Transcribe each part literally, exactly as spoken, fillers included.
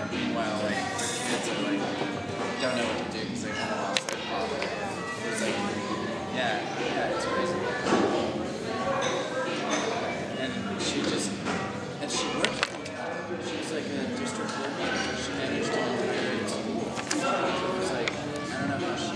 Meanwhile, like, her kids are like, don't know what to do because they kind of lost their father. It's like, yeah, yeah, it's crazy. And she just, and she worked full time. She was like a district board manager. She managed an entire school. It was like, I don't know how she.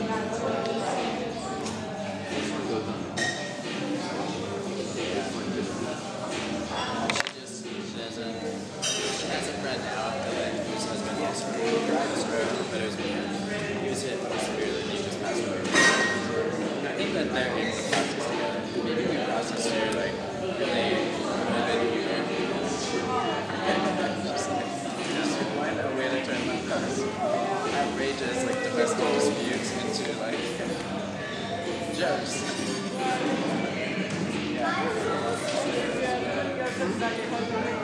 That they're able to practice together. Maybe we process here, like, really, really good humor. Just like, just find a way to turn like those outrageous, like, domestic disputes into, like, jokes. Yeah.